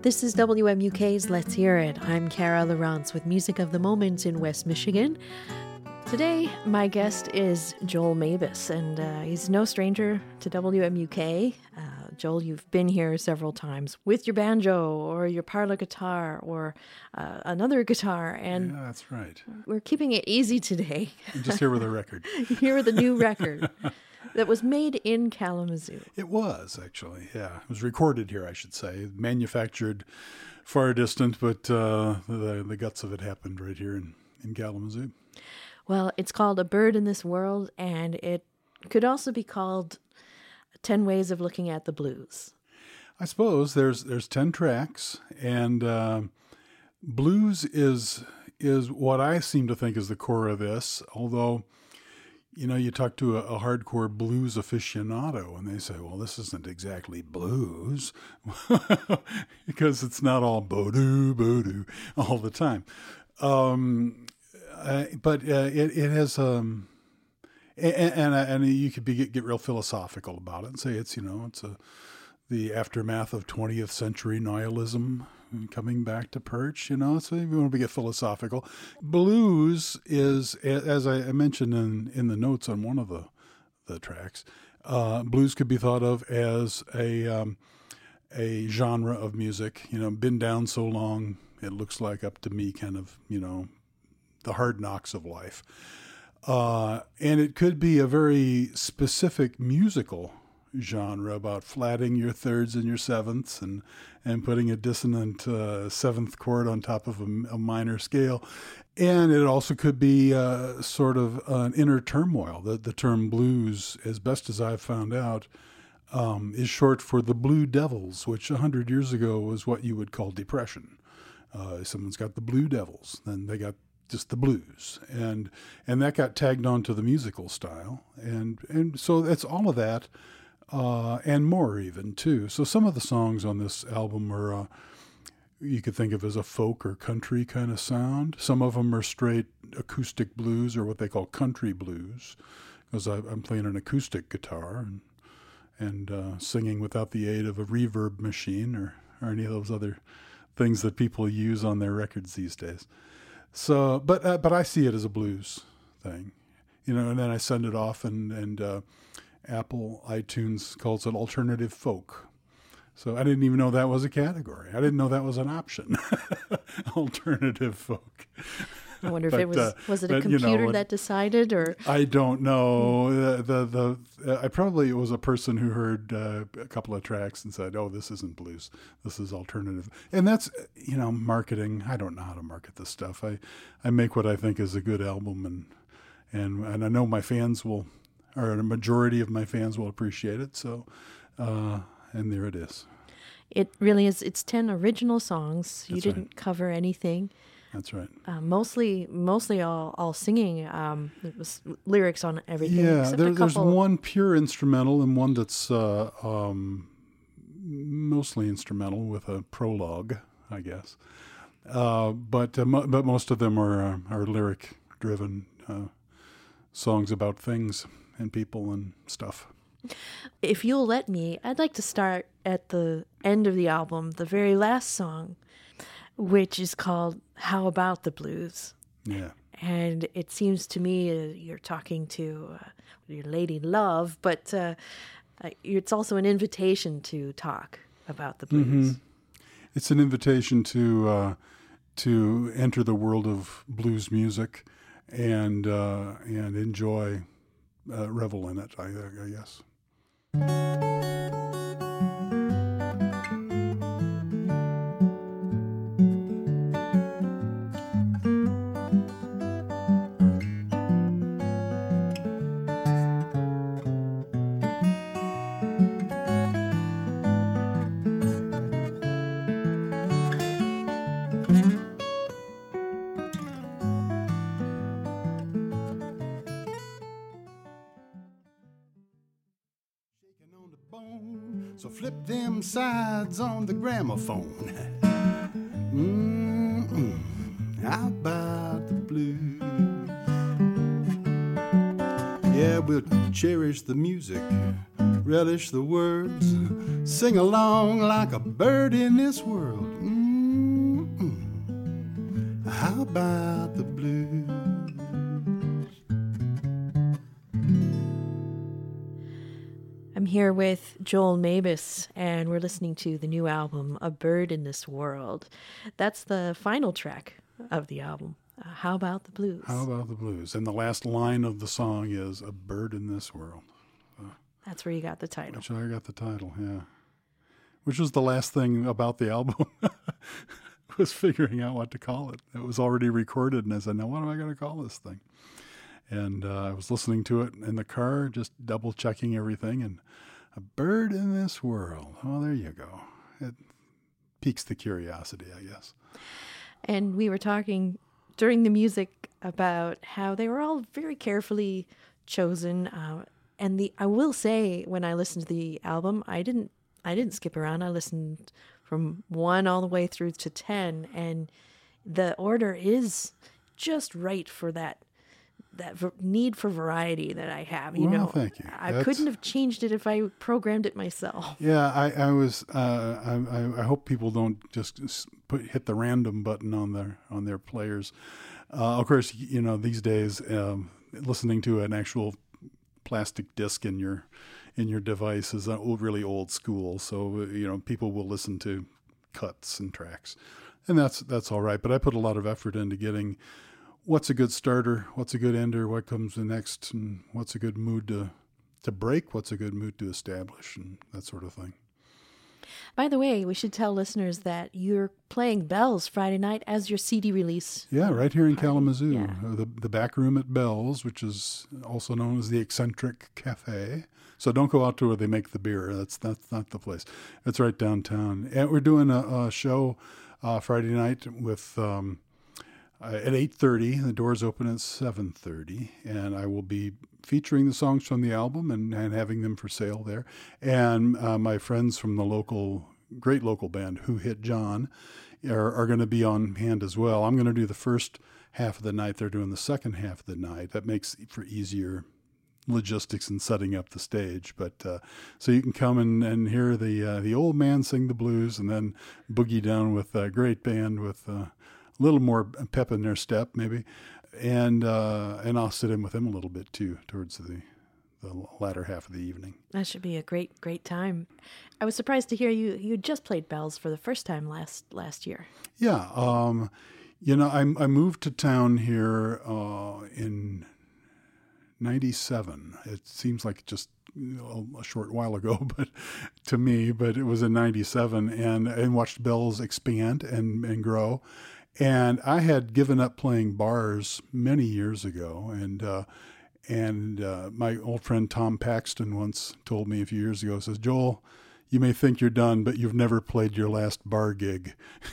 This is WMUK's Let's Hear It. I'm Cara Lawrence with Music of the Moment in West Michigan. Today, my guest is Joel Mabus, and he's no stranger to WMUK. Joel, you've been here several times with your banjo or your parlor guitar or another guitar. And yeah, that's right. We're keeping it easy today. I'm just here with a record. Here with a new record that was made in Kalamazoo. It was, actually, yeah. It was recorded here, I should say. Manufactured far distant, but the guts of it happened right here in Kalamazoo. Well, it's called A Bird in This World, and it could also be called 10 Ways of Looking at the Blues. I suppose there's 10 tracks, and blues is what I seem to think is the core of this, although, you know, you talk to a hardcore blues aficionado, and they say, well, this isn't exactly blues, because it's not all bo-doo, bo-doo all the time. But it has, and you could get real philosophical about it and say it's the aftermath of 20th century nihilism coming back to perch. So if you want to get philosophical, blues is, as I mentioned in the notes on one of the tracks, blues could be thought of as a genre of music. Been down so long, it looks like up to me, kind of the hard knocks of life. And it could be a very specific musical genre about flatting your thirds and your sevenths and putting a dissonant seventh chord on top of a minor scale. And it also could be sort of an inner turmoil. The term blues, as best as I've found out, is short for the Blue Devils, which 100 years ago was what you would call depression. Someone's got the Blue Devils, then they got just the blues, and that got tagged on to the musical style, and so it's all of that, and more even too. So some of the songs on this album are you could think of as a folk or country kind of sound. Some of them are straight acoustic blues, or what they call country blues, because I'm playing an acoustic guitar and singing without the aid of a reverb machine or any of those other things that people use on their records these days. So, but I see it as a blues thing, and then I send it off, and Apple iTunes calls it alternative folk. So I didn't even know that was a category. I didn't know that was an option. Alternative folk. I wonder if it was it a computer that decided, or I don't know. It was a person who heard a couple of tracks and said, "Oh, this isn't blues. This is alternative." And that's marketing. I don't know how to market this stuff. I make what I think is a good album, and I know my fans will, or a majority of my fans will appreciate it. So, and there it is. It really is. It's 10 original songs. You That's didn't right. cover anything. That's right. Mostly all singing. There was lyrics on everything. Yeah, except there's one pure instrumental and one that's mostly instrumental with a prologue, I guess. But most of them are lyric-driven songs about things and people and stuff. If you'll let me, I'd like to start at the end of the album, the very last song, which is called How About the Blues. Yeah. And it seems to me you're talking to your lady love, but it's also an invitation to talk about the blues. Mm-hmm. It's an invitation to enter the world of blues music and enjoy, revel in it, I guess. So flip them sides on the gramophone. How about the blues? Yeah, we'll cherish the music, relish the words, sing along like a bird in this world. How about the blues? I'm here with Joel Mabus, and we're listening to the new album, A Bird in This World. That's the final track of the album. How about the blues? How about the blues? And the last line of the song is A Bird in This World. That's where you got the title. Which I got the title, yeah. Which was the last thing about the album. Was figuring out what to call it. It was already recorded, and I said, now what am I going to call this thing? And I was listening to it in the car, just double-checking everything, and A Bird in This World. Oh, there you go. It piques the curiosity, I guess. And we were talking during the music about how they were all very carefully chosen. And I will say, when I listened to the album, I didn't skip around. I listened from 1 all the way through to 10, and the order is just right for that need for variety that I have. You know, thank you. I couldn't have changed it if I programmed it myself. Yeah, I was. I hope people don't just hit the random button on their players. Of course, you know, these days, listening to an actual plastic disc in your device is really old school. So you know, people will listen to cuts and tracks, and that's all right. But I put a lot of effort into getting what's a good starter, what's a good ender, what comes next, and what's a good mood to break, what's a good mood to establish, and that sort of thing. By the way, we should tell listeners that you're playing Bells Friday night as your CD release. Yeah, right here in Kalamazoo. Yeah. The back room at Bells, which is also known as the Eccentric Cafe. So don't go out to where they make the beer. That's not the place. It's right downtown. And we're doing a show Friday night with... at 8:30, the doors open at 7:30, and I will be featuring the songs from the album and having them for sale there. And my friends from the great local band, Who Hit John, are going to be on hand as well. I'm going to do the first half of the night. They're doing the second half of the night. That makes for easier logistics in setting up the stage. But so you can come and hear the old man sing the blues, and then boogie down with a great band with... a little more pep in their step, maybe, and I'll sit in with them a little bit too towards the latter half of the evening. That should be a great time. I was surprised to hear you just played Bells for the first time last year. Yeah, you know, I moved to town here in '97. It seems like just a short while ago, but it was in '97, and watched Bells expand and grow. And I had given up playing bars many years ago, and my old friend Tom Paxton once told me a few years ago, says, Joel, you may think you're done, but you've never played your last bar gig.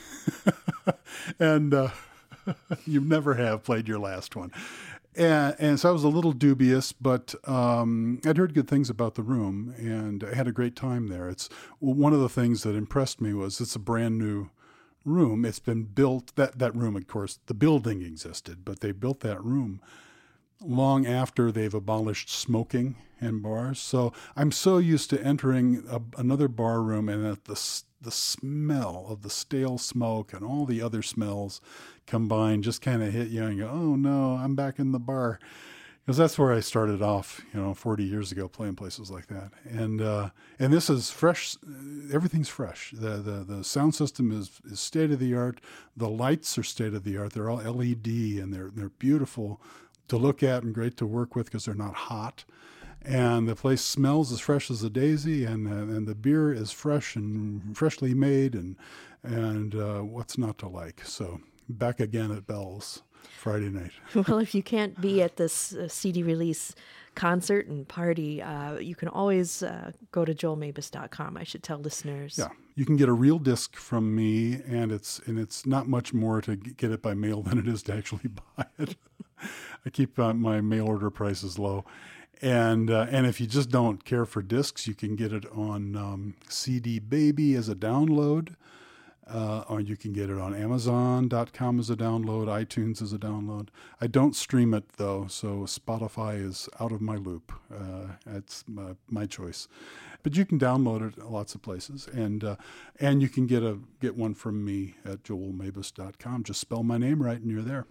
And you never have played your last one. And so I was a little dubious, but I'd heard good things about the room, and I had a great time there. It's one of the things that impressed me was it's a brand new room. It's been built, that room, of course, the building existed, but they built that room long after they've abolished smoking in bars. So I'm so used to entering another bar room and that the smell of the stale smoke and all the other smells combined just kind of hit you and you go, oh no, I'm back in the bar. Because that's where I started off, 40 years ago, playing places like that. And this is fresh. Everything's fresh. The sound system is state of the art. The lights are state of the art. They're all LED, and they're beautiful to look at and great to work with because they're not hot. And the place smells as fresh as a daisy, and the beer is fresh and freshly made, and what's not to like? So back again at Bells Friday night. Well, if you can't be at this CD release concert and party, you can always go to joelmabus.com. I should tell listeners. Yeah, you can get a real disc from me, and it's not much more to get it by mail than it is to actually buy it. I keep my mail order prices low. And if you just don't care for discs, you can get it on CD Baby as a download. or you can get it on Amazon.com as a download, iTunes as a download. I don't stream it though, so Spotify is out of my loop. It's my choice, but you can download it at lots of places, and you can get one from me at joelmabus.com. Just spell my name right, and you're there.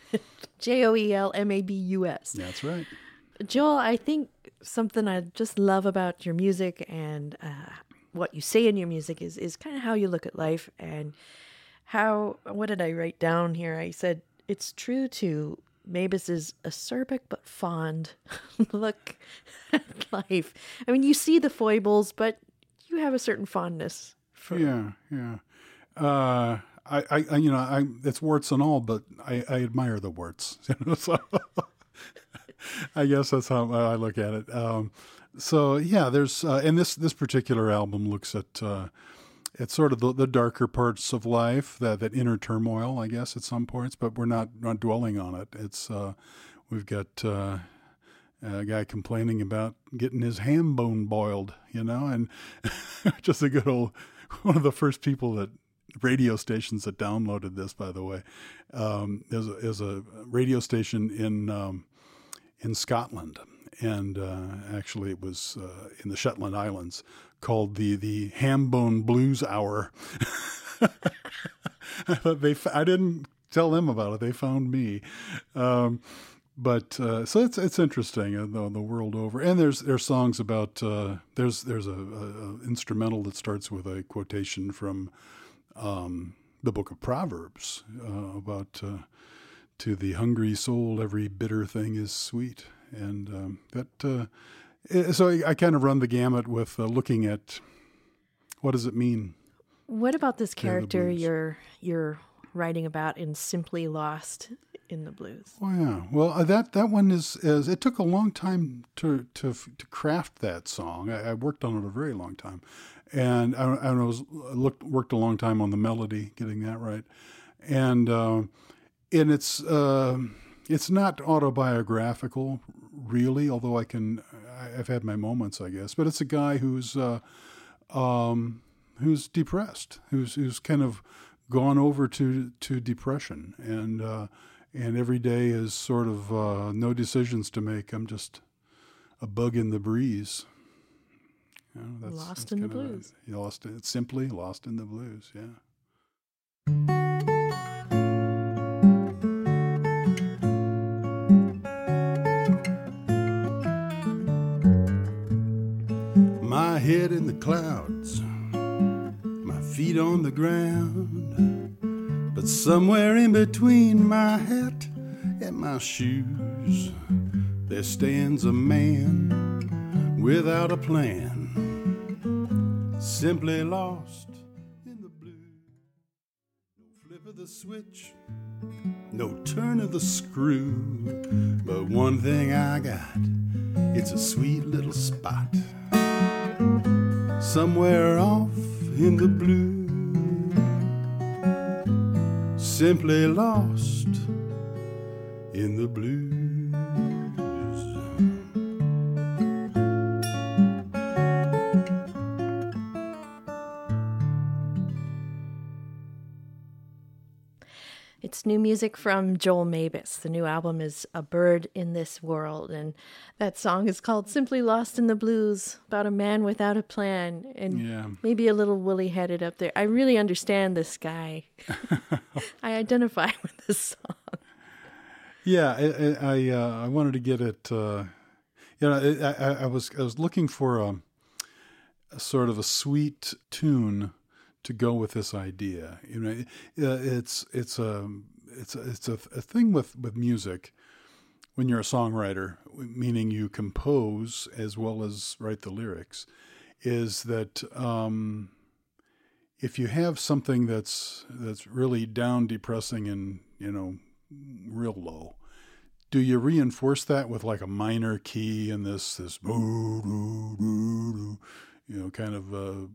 JOELMABUS. That's right. Joel, I think something I just love about your music and what you say in your music is kind of how you look at life, and what did I write down here? I said, it's true to Mabus's acerbic but fond look at life. I mean, you see the foibles, but you have a certain fondness for... Yeah. It's warts and all, but I admire the warts. So I guess that's how I look at it. So yeah, there's and this particular album looks at sort of the darker parts of life, that inner turmoil, I guess, at some points. But we're not dwelling on it. It's we've got a guy complaining about getting his ham bone boiled, and just a good old one of the first people that. Radio stations that downloaded this, by the way, is a radio station in Scotland, and actually it was in the Shetland Islands, called the Hambone Blues Hour. I didn't tell them about it; they found me. But so it's interesting the world over, and there's songs about there's a instrumental that starts with a quotation from. The book of Proverbs about to the hungry soul every bitter thing is sweet, and so I kind of run the gamut with looking at what does it mean. What about this character you're writing about in Simply Lost in the Blues? Oh yeah, well that one is it took a long time to craft that song. I worked on it a very long time. And I worked a long time on the melody, getting that right, and it's not autobiographical really, although I've had my moments, I guess. But it's a guy who's depressed, who's kind of gone over to depression, and every day is sort of no decisions to make. I'm just a bug in the breeze. Lost in the Blues. It's simply Lost in the Blues, yeah. My head in the clouds, my feet on the ground, but somewhere in between my hat and my shoes, there stands a man without a plan. Simply lost in the blues. No flip of the switch, no turn of the screw, but one thing I got, it's a sweet little spot somewhere off in the blue. Simply lost in the blues. It's new music from Joel Mabus. The new album is A Bird in This World, and that song is called Simply Lost in the Blues, about a man without a plan, and maybe a little woolly-headed up there. I really understand this guy. I identify with this song. Yeah, I wanted to get it. I was looking for a sort of a sweet tune to go with this idea. It's a thing with music. When you're a songwriter, meaning you compose as well as write the lyrics, is that if you have something that's really down, depressing, and real low, do you reinforce that with like a minor key and this kind of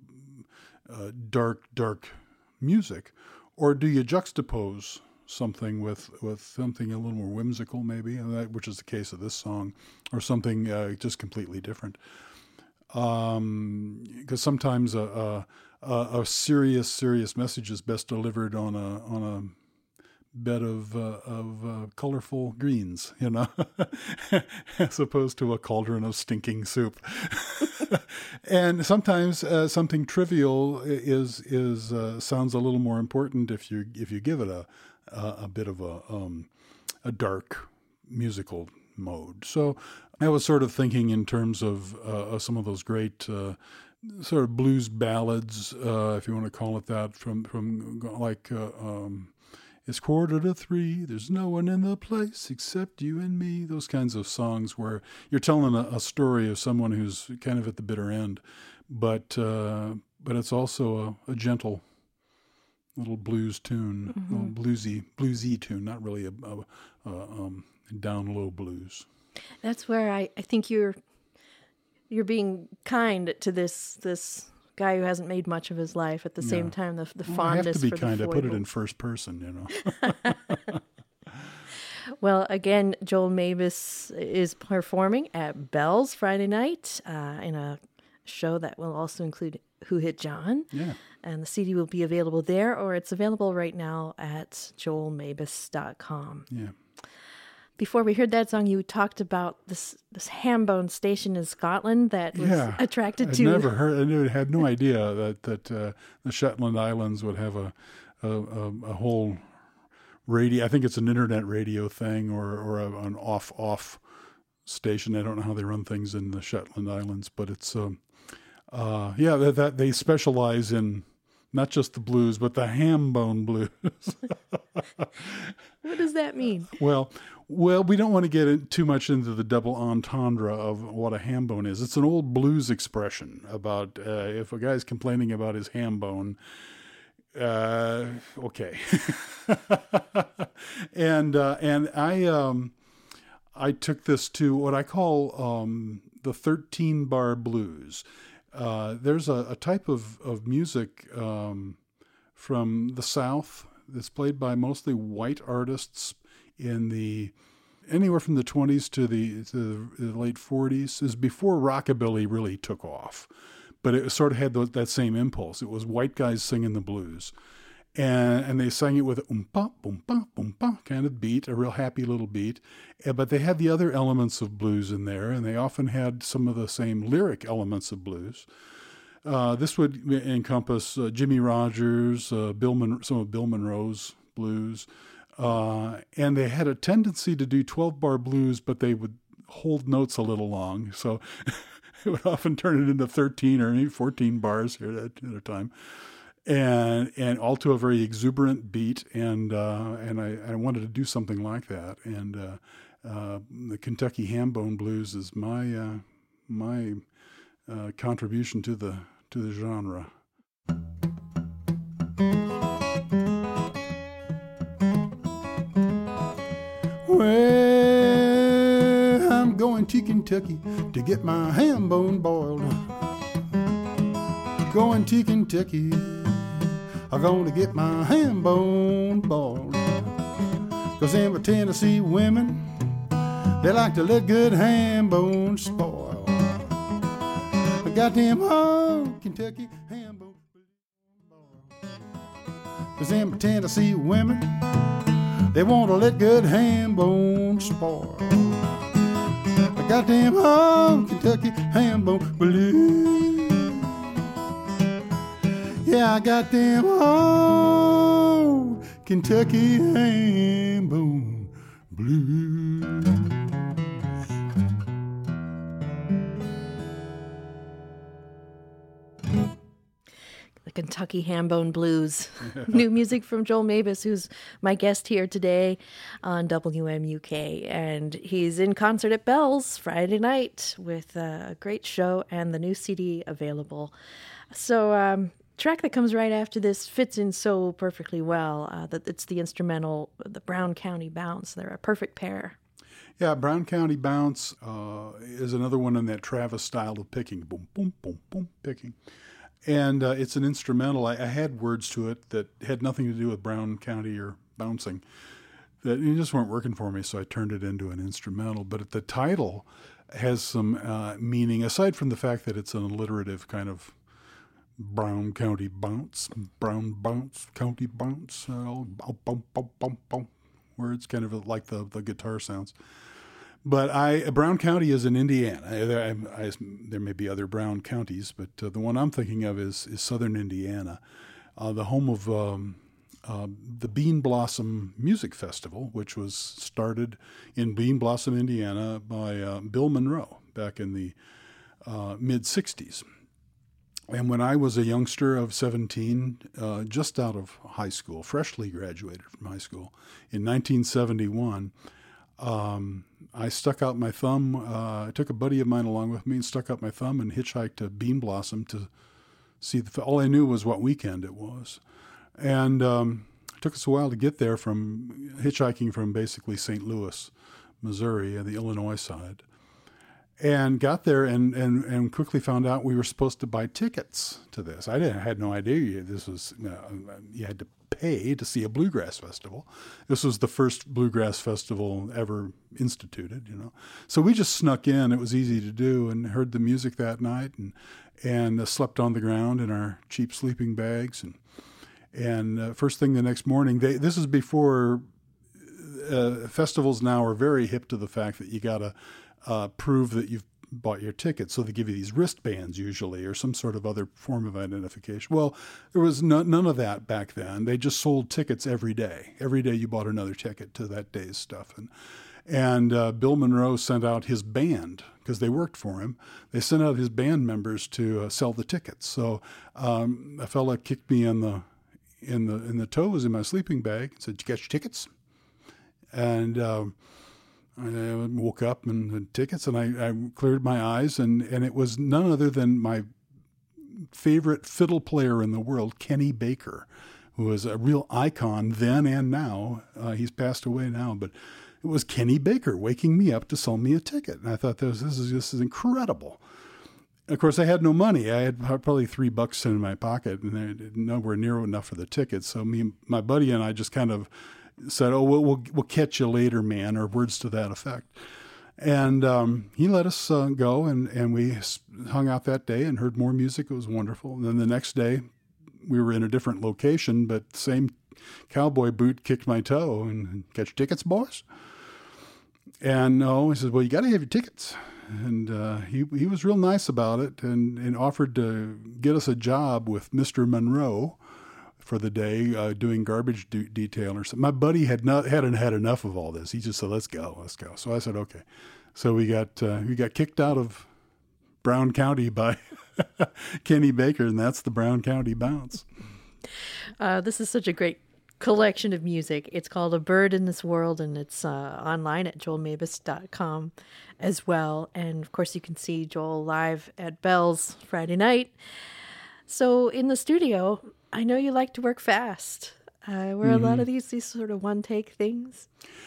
dark music, or do you juxtapose something with something a little more whimsical, maybe, which is the case of this song, or something just completely different? Because sometimes a a serious message is best delivered on a bed of colorful greens, as opposed to a cauldron of stinking soup. And sometimes something trivial is sounds a little more important if you give it a bit of a dark musical mode. So I was sort of thinking in terms of some of those great sort of blues ballads, if you want to call it that, from like. It's 2:45, there's no one in the place except you and me. Those kinds of songs where you're telling a story of someone who's kind of at the bitter end, but it's also a gentle little blues tune, little bluesy tune, not really a down low blues. That's where I think you're being kind to this guy who hasn't made much of his life. At the same time, the fondness. I have to be for kind. The I put it in first person, Well, again, Joel Mabus is performing at Bell's Friday night in a show that will also include Who Hit John. Yeah. And the CD will be available there, or it's available right now at joelmabus.com. Yeah. Before we heard that song, you talked about this Hambone station in Scotland that was attracted to. I had no idea that the Shetland Islands would have a whole radio. I think it's an internet radio thing or an off station. I don't know how they run things in the Shetland Islands, but it's that they specialize in not just the blues, but the Hambone blues. What does that mean? Well, we don't want to get too much into the double entendre of what a ham bone is. It's an old blues expression about if a guy's complaining about his ham bone, okay. and I took this to what I call the 13-bar blues. There's a type of music from the South that's played by mostly white artists in anywhere from the 20s to the late 40s. Is before rockabilly really took off, but it sort of had that same impulse. It was white guys singing the blues, and they sang it with a oompa boompa boompa kind of beat, a real happy little beat. But they had the other elements of blues in there, and they often had some of the same lyric elements of blues. This would encompass Jimmy Rogers, some of Bill Monroe's blues. And they had a tendency to do 12-bar blues, but they would hold notes a little long. So it would often turn it into 13 or maybe 14 bars here at a time. And all to a very exuberant beat. And I wanted to do something like that. And the Kentucky Hambone Blues is my contribution to the genre. Well, I'm going to Kentucky to get my ham bone boiled. Going to Kentucky, I'm going to get my ham bone boiled. 'Cause them Tennessee women, they like to let good ham bones spoil. I got them all Kentucky ham bone boiled. 'Cause them Tennessee women, they want to let good ham bones spoil. I got them all Kentucky ham bone blues. Yeah, I got them all Kentucky ham bone blues. The Kentucky Hambone Blues. New music from Joel Mabus, who's my guest here today on WMUK. And he's in concert at Bell's Friday night with a great show and the new CD available. So, track that comes right after this fits in so perfectly well that it's the instrumental, the Brown County Bounce. They're a perfect pair. Yeah, Brown County Bounce is another one in that Travis style of picking. Boom, boom, boom, boom, picking. And it's an instrumental. I had words to it that had nothing to do with Brown County or bouncing. That just weren't working for me, so I turned it into an instrumental. But the title has some meaning, aside from the fact that it's an alliterative kind of Brown County Bounce, Brown Bounce, County Bounce, words, kind of like the guitar sounds. But Brown County is in Indiana. There may be other Brown counties, but the one I'm thinking of is southern Indiana, the home of the Bean Blossom Music Festival, which was started in Bean Blossom, Indiana by Bill Monroe back in the mid-'60s. And when I was a youngster of 17, just out of high school, freshly graduated from high school, in 1971, I stuck out my thumb. I took a buddy of mine along with me and stuck out my thumb and hitchhiked to Bean Blossom to see all I knew was what weekend it was. And it took us a while to get there from hitchhiking from basically St. Louis, Missouri, the Illinois side. And got there and quickly found out we were supposed to buy tickets to this. I had no idea this was, you had to pay to see a bluegrass festival. This was the first bluegrass festival ever instituted, So we just snuck in. It was easy to do, and heard the music that night and slept on the ground in our cheap sleeping bags. And first thing the next morning, this is before festivals now are very hip to the fact that you got to prove that you've bought your ticket. So they give you these wristbands usually or some sort of other form of identification. Well, there was none of that back then. They just sold tickets every day. Every day you bought another ticket to that day's stuff. And Bill Monroe sent out his band, because they worked for him. They sent out his band members to sell the tickets. So a fella kicked me in the toes in my sleeping bag and said, "Did you get your tickets?" And I woke up and had tickets, and I cleared my eyes, and it was none other than my favorite fiddle player in the world, Kenny Baker, who was a real icon then and now. He's passed away now, but it was Kenny Baker waking me up to sell me a ticket. And I thought, this is incredible. Of course, I had no money. I had probably $3 in my pocket, and nowhere near enough for the tickets. So my buddy and I just kind of said, "Oh, we'll catch you later, man," or words to that effect. And he let us go, and we hung out that day and heard more music. It was wonderful. And then the next day, we were in a different location, but the same cowboy boot kicked my toe. And "Get your tickets, boys?" And no, he said, "Well, you got to have your tickets." And he was real nice about it and offered to get us a job with Mr. Monroe for the day, doing garbage detail or something. My buddy hadn't had enough of all this. He just said, let's go. So I said, okay. So we got kicked out of Brown County by Kenny Baker, and that's the Brown County Bounce. This is such a great collection of music. It's called A Bird in This World, and it's online at joelmabus.com as well. And of course, you can see Joel live at Bell's Friday night. So in the studio, I know you like to work fast. Were a lot of these sort of one-take things?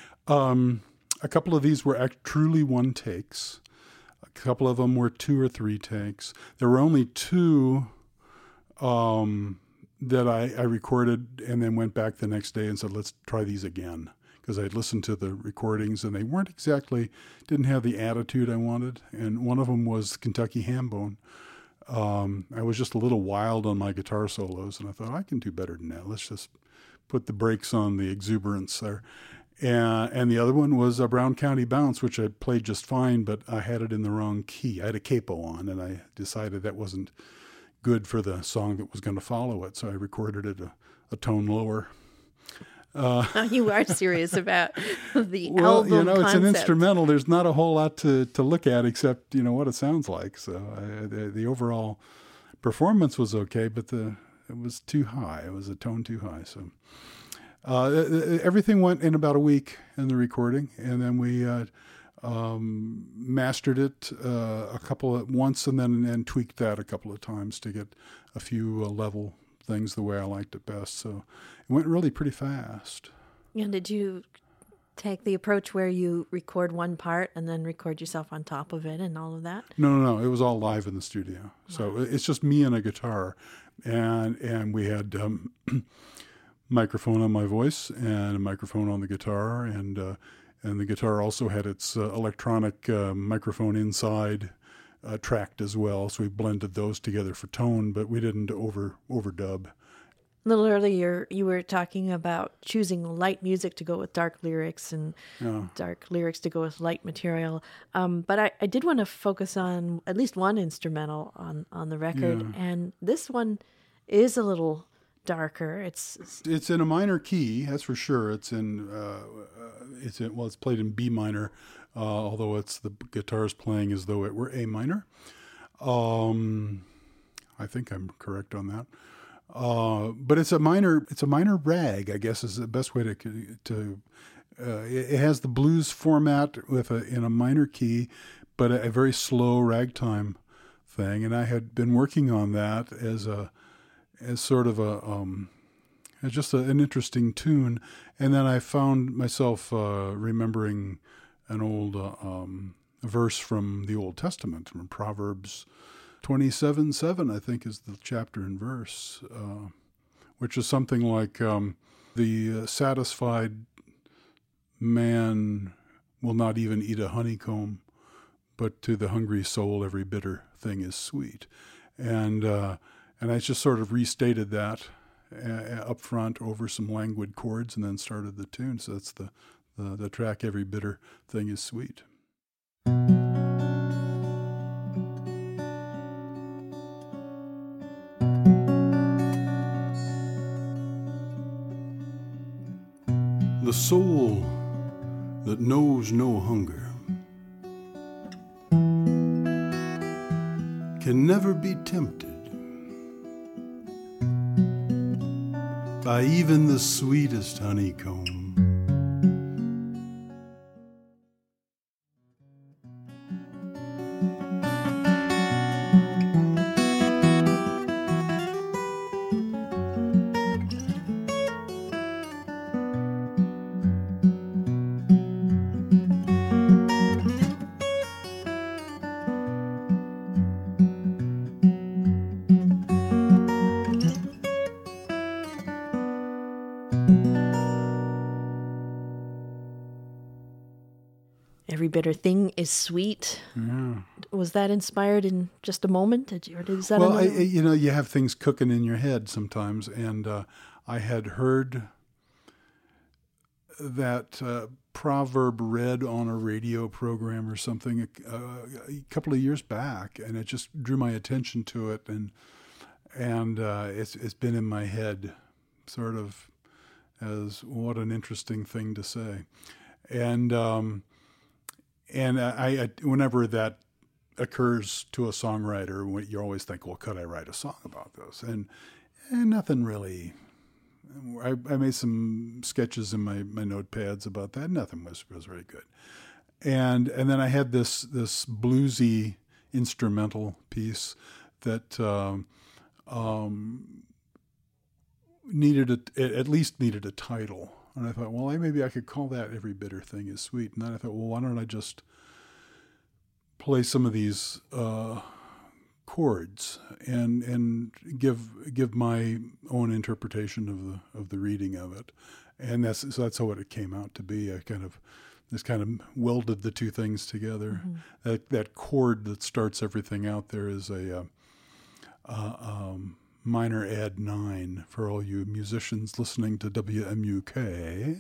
A couple of these were truly one takes. A couple of them were 2 or 3 takes. There were only 2 that I recorded and then went back the next day and said, let's try these again. Because I had listened to the recordings and they didn't have the attitude I wanted. And one of them was Kentucky Hambone. I was just a little wild on my guitar solos, and I thought, I can do better than that. Let's just put the brakes on the exuberance there. And the other one was a Brown County Bounce, which I played just fine, but I had it in the wrong key. I had a capo on, and I decided that wasn't good for the song that was going to follow it, so I recorded it a tone lower. You are serious about the well, album concept. It's an instrumental. There's not a whole lot to look at except, what it sounds like. So the overall performance was okay, but it was too high. It was a tone too high. So everything went in about a week in the recording, and then we mastered it once, and then tweaked that a couple of times to get a few level things the way I liked it best. So it went really pretty fast. And did you take the approach where you record one part and then record yourself on top of it and all of that? No. It was all live in the studio. Wow. So it's just me and a guitar. And we had microphone on my voice and a microphone on the guitar. And the guitar also had its electronic microphone inside tracked as well. So we blended those together for tone, but we didn't overdub. A little earlier, you were talking about choosing light music to go with dark lyrics and dark lyrics to go with light material. But I did want to focus on at least one instrumental on the record, and this one is a little darker. It's in a minor key, that's for sure. It's played in B minor, although the guitar's playing as though it were A minor. I think I'm correct on that. But it's a minor rag, I guess, is the best way to. It has the blues format in a minor key, but a very slow ragtime thing. And I had been working on that as sort of as just an interesting tune. And then I found myself remembering an old verse from the Old Testament, from Proverbs 27:7, I think, is the chapter and verse, which is something like the satisfied man will not even eat a honeycomb, but to the hungry soul every bitter thing is sweet. And I just sort of restated that up front over some languid chords and then started the tune. So that's the track, Every Bitter Thing is Sweet. The soul that knows no hunger can never be tempted by even the sweetest honeycomb. Every bitter thing is sweet. Yeah. Was that inspired in just a moment? Is that well, you have things cooking in your head sometimes, and I had heard that proverb read on a radio program or something a couple of years back, and it just drew my attention to it, and it's been in my head, sort of as what an interesting thing to say, and I whenever that occurs to a songwriter, you always think, well, could I write a song about this? And nothing really. I made some sketches in my notepads about that. Nothing was very good. And then I had this bluesy instrumental piece that at least needed a title. And I thought, well, maybe I could call that Every Bitter Thing is Sweet. And then I thought, well, why don't I just play some of these chords and give my own interpretation of the reading of it. And that's how it came out to be. I kind of welded the two things together. Mm-hmm. That chord that starts everything out there is a minor add 9 for all you musicians listening to WMUK.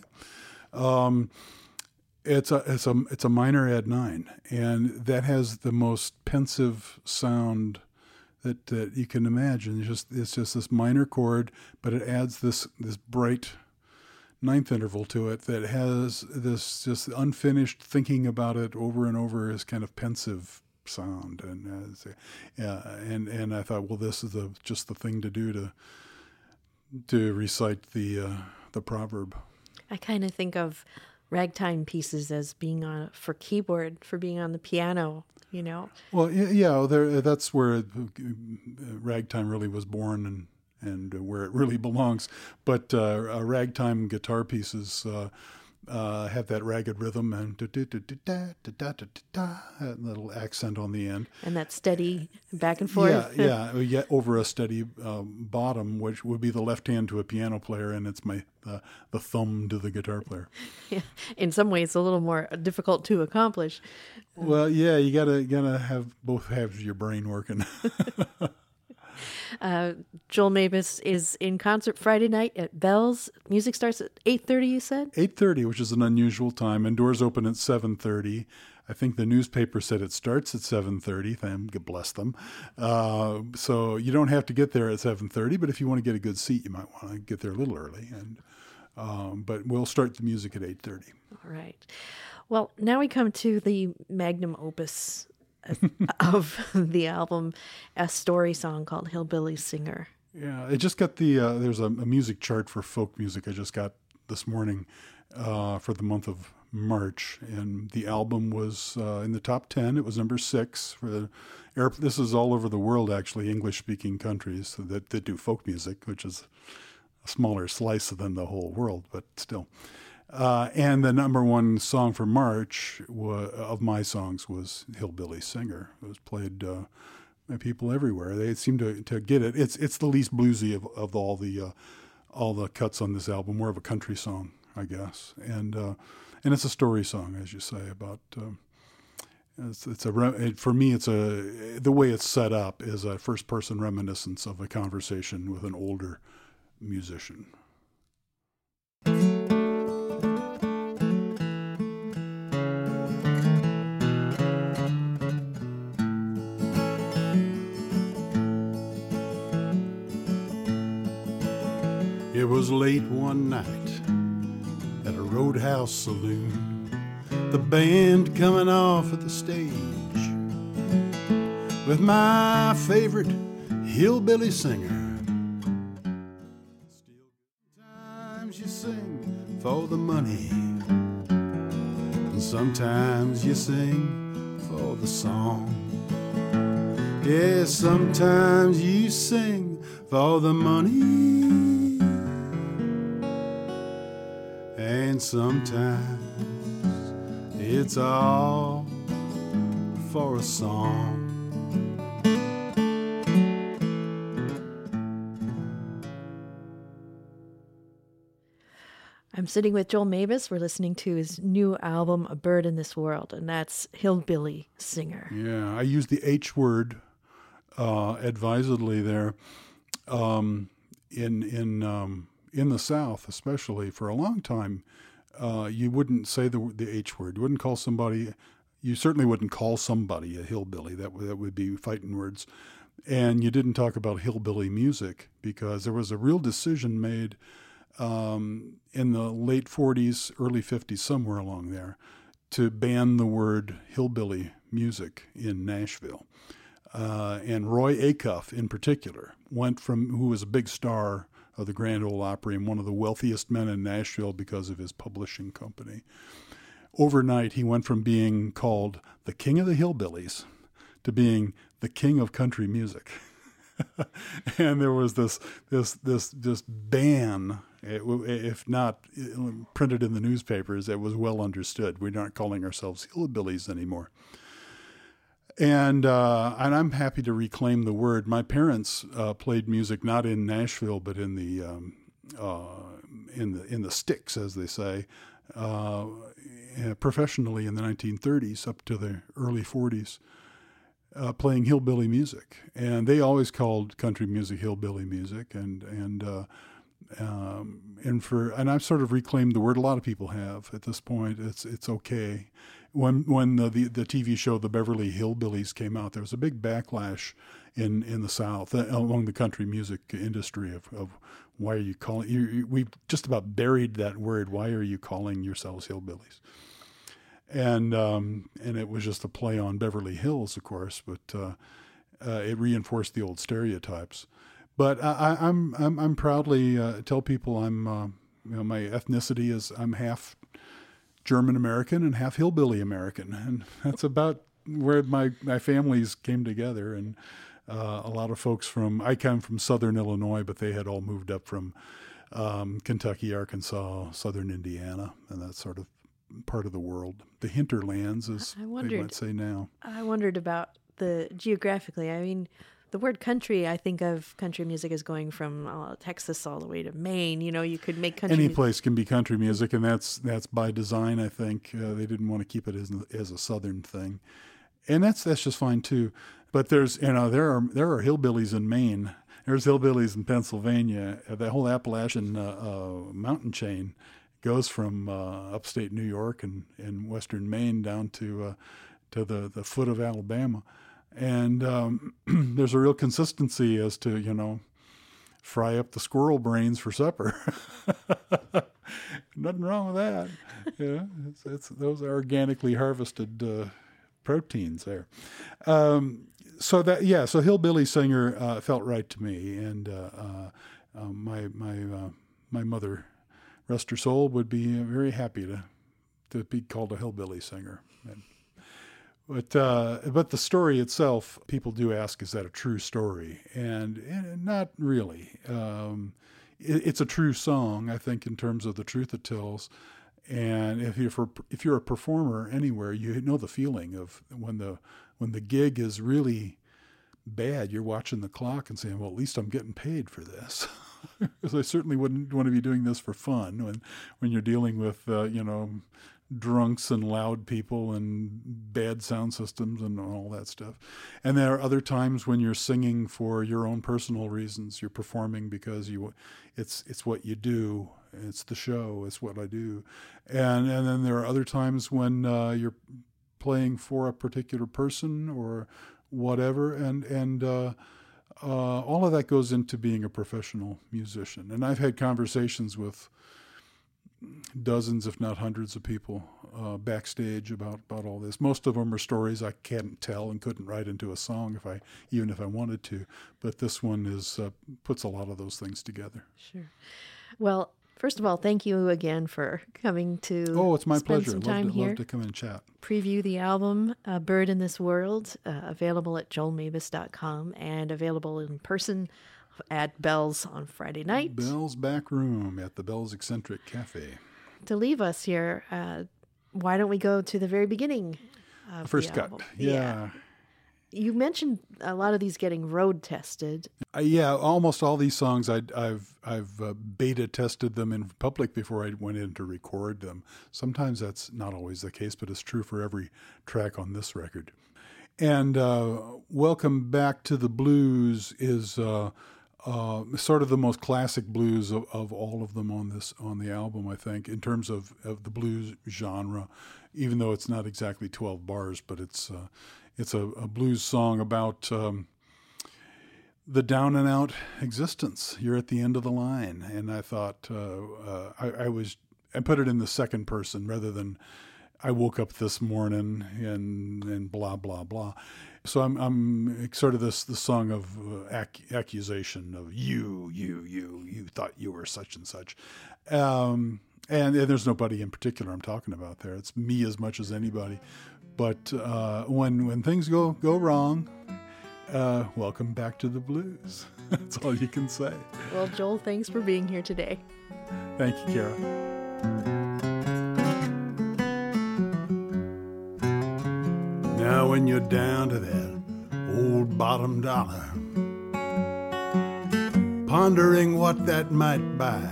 It's a minor add 9, and that has the most pensive sound that you can imagine. It's just this minor chord, but it adds this bright ninth interval to it that has this just unfinished thinking about it over and over as kind of pensive sound, and I thought, well, this is just the thing to do to recite the proverb. I kind of think of ragtime pieces as being for keyboard, for being on the piano, you know. Well, yeah, that's where ragtime really was born and where it really belongs. But ragtime guitar pieces have that ragged rhythm and that little accent on the end. And that steady back and forth. Yeah. We get over a steady bottom, which would be the left hand to a piano player, and it's the thumb to the guitar player. Yeah. In some ways, a little more difficult to accomplish. Well, yeah, you gotta have both halves of your brain working. Joel Mabus is in concert Friday night at Bell's. Music starts at 8:30, you said? 8:30, which is an unusual time, and doors open at 7:30. I think the newspaper said it starts at 7:30. Thank bless them. So you don't have to get there at 7:30, but if you want to get a good seat, you might want to get there a little early. But we'll start the music at 8:30. All right. Well, now we come to the magnum opus of the album, a story song called Hillbilly Singer. Yeah, it just got there's a music chart for folk music I just got this morning for the month of March, and the album was in the top 10. It was number 6 for the this is all over the world, actually, English-speaking countries that do folk music, which is a smaller slice than the whole world, but still. And the number 1 song for March of my songs was Hillbilly Singer. It was played by people everywhere. They seem to get it. It's the least bluesy of all the cuts on this album. More of a country song, I guess. And it's a story song, as you say, about. For me, the way it's set up is a first person reminiscence of a conversation with an older musician. It was late one night at a roadhouse saloon, the band coming off at the stage with my favorite hillbilly singer. Sometimes you sing for the money, and sometimes you sing for the song. Yeah, sometimes you sing for the money, and sometimes it's all for a song. I'm sitting with Joel Mabus. We're listening to his new album, A Bird in This World, and that's Hillbilly Singer. Yeah, I use the H word advisedly there. In the South, especially for a long time, you wouldn't say the H word. You wouldn't call somebody. You certainly wouldn't call somebody a hillbilly. That would be fighting words. And you didn't talk about hillbilly music because there was a real decision made in the late 40s, early 50s, somewhere along there, to ban the word hillbilly music in Nashville. And Roy Acuff, in particular, who was a big star of the Grand Ole Opry and one of the wealthiest men in Nashville because of his publishing company. Overnight, he went from being called the King of the Hillbillies to being the King of Country Music. And there was this ban. If not printed in the newspapers, it was well understood. We're not calling ourselves hillbillies anymore. And I'm happy to reclaim the word. My parents played music not in Nashville, but in the sticks, as they say, professionally in the 1930s up to the early 40s, playing hillbilly music. And they always called country music hillbilly music, and I've sort of reclaimed the word. A lot of people have at this point. It's okay. When the TV show The Beverly Hillbillies came out, there was a big backlash in the South among the country music industry of why are you calling we just about buried that word. Why are you calling yourselves hillbillies? And it was just a play on Beverly Hills, of course, but it reinforced the old stereotypes. But I'm proudly tell people my ethnicity is I'm half German American and half hillbilly American, and that's about where my families came together. And a lot of folks I come from Southern Illinois, but they had all moved up from Kentucky, Arkansas, southern Indiana, and that sort of part of the world. The hinterlands, as they might say now. I wondered about the geographically. I mean, the word country, I think of country music as going from Texas all the way to Maine. You know, you could make country Any place can be country music, and that's by design, I think. They didn't want to keep it as a southern thing. And that's just fine too. But there's, there are hillbillies in Maine. There's hillbillies in Pennsylvania. The whole Appalachian mountain chain goes from upstate New York and western Maine down to the foot of Alabama. And there's a real consistency as to, fry up the squirrel brains for supper. Nothing wrong with that. Yeah, those are organically harvested proteins there. So hillbilly singer felt right to me, and my mother, rest her soul, would be very happy to be called a hillbilly singer. But the story itself, people do ask, is that a true story? And not really. It's a true song, I think, in terms of the truth it tells. And if you're a performer anywhere, you know the feeling of when the gig is really bad. You're watching the clock and saying, "Well, at least I'm getting paid for this." Because I certainly wouldn't want to be doing this for fun when you're dealing with drunks and loud people and bad sound systems and all that stuff. And there are other times when you're singing for your own personal reasons. You're performing because it's what you do. It's the show. It's what I do. And then there are other times when you're playing for a particular person or whatever. And all of that goes into being a professional musician. And I've had conversations with dozens, if not hundreds of people backstage about all this. Most of them are stories I can't tell and couldn't write into a song even if I wanted to. But this one puts a lot of those things together. Sure. Well, first of all, thank you again for coming to it's my pleasure. Some time here. Love to come and chat. Preview the album, Bird in This World, available at joelmabus.com and available in person at Bell's on Friday night. Bell's Back Room at the Bell's Eccentric Cafe. To leave us here, why don't we go to the very beginning of First the cut. album? Yeah. You mentioned a lot of these getting road tested. Almost all these songs I've beta tested them in public before I went in to record them. Sometimes that's not always the case, but it's true for every track on this record. And Welcome Back to the Blues is sort of the most classic blues of all of them on the album, I think, in terms of the blues genre, even though it's not exactly 12 bars, but it's a blues song about the down and out existence. You're at the end of the line. And I thought I put it in the second person rather than I woke up this morning and blah, blah, blah. So I'm sort of the song of accusation of you thought you were such and such. And there's nobody in particular I'm talking about there. It's me as much as anybody. But when things go wrong, welcome back to the blues. That's all you can say. Well, Joel, thanks for being here today. Thank you, Kara. Now when you're down to that old bottom dollar, pondering what that might buy,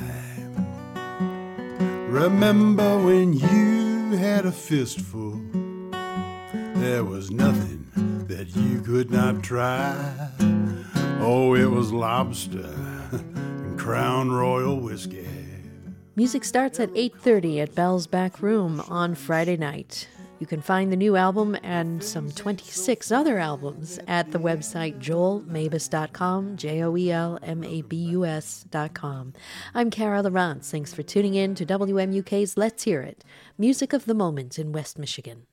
remember when you had a fistful, there was nothing that you could not try. Oh, it was lobster and Crown Royal whiskey. Music starts at 8:30 at Bell's Back Room on Friday night. You can find the new album and some 26 other albums at the website joelmabus.com, JOELMABUS.com. I'm Kara Lawrence. Thanks for tuning in to WMUK's Let's Hear It, music of the moment in West Michigan.